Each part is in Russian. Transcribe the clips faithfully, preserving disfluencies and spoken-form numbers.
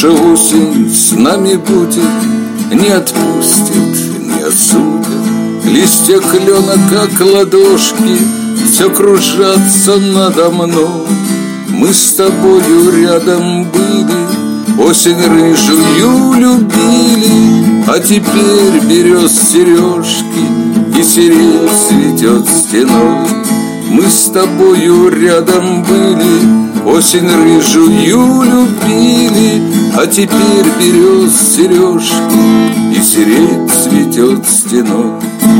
Наша осень с нами будет, не отпустит, не осудит. Листья клена, как ладошки, все кружатся надо мной. Мы с тобою рядом были, осень рыжую любили, а теперь берез сережки и сирень цветет стеной. Мы с тобою рядом были, осень рыжую любили, а теперь берез сережки и сирень цветет стеной.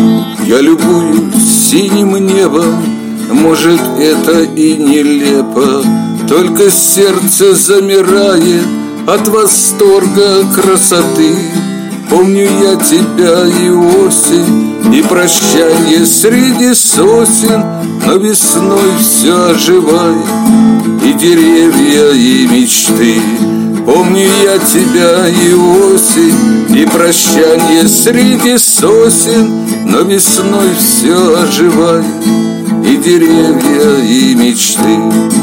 Я любуюсь синим небом, может, это и нелепо, только сердце замирает от восторга красоты. Помню я тебя и осень, и прощанье среди сосен, но весной все оживает, и деревья, и мечты. Помню я тебя и осень, и прощанье среди сосен, но весной все оживает, и деревья, и мечты.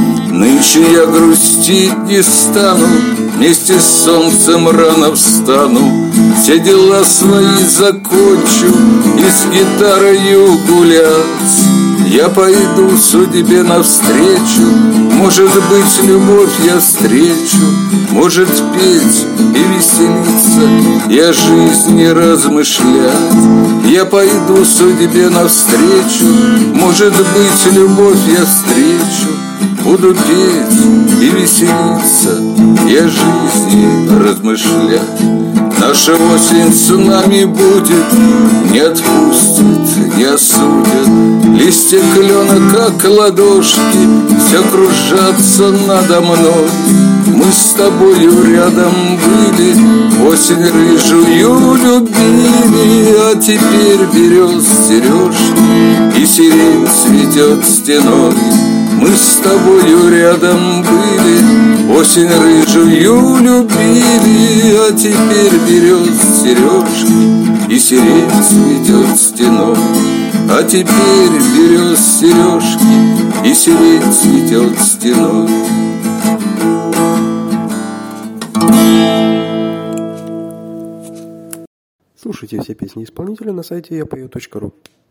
Нынче я грустить не стану, вместе с солнцем рано встану, все дела свои закончу и с гитарою гулять. Я пойду судьбе навстречу, может быть, любовь я встречу, может, петь и веселиться, и о жизни размышлять. Я пойду судьбе навстречу, может быть, любовь я встречу, буду петь и веселиться, и о жизни размышлять. Наша осень с нами будет, не отпустит, не осудит. Листья клена, как ладошки, все кружатся надо мной. Мы с тобою рядом были, осень рыжую любили, а теперь берез сережки и сирень цветет стеной. Мы с тобою рядом были, осень рыжую любили, а теперь берез сережки и сирень цветет стеной. А теперь берез сережки и сирень цветет стеной. Слушайте все песни исполнителя на сайте я пою точка ру.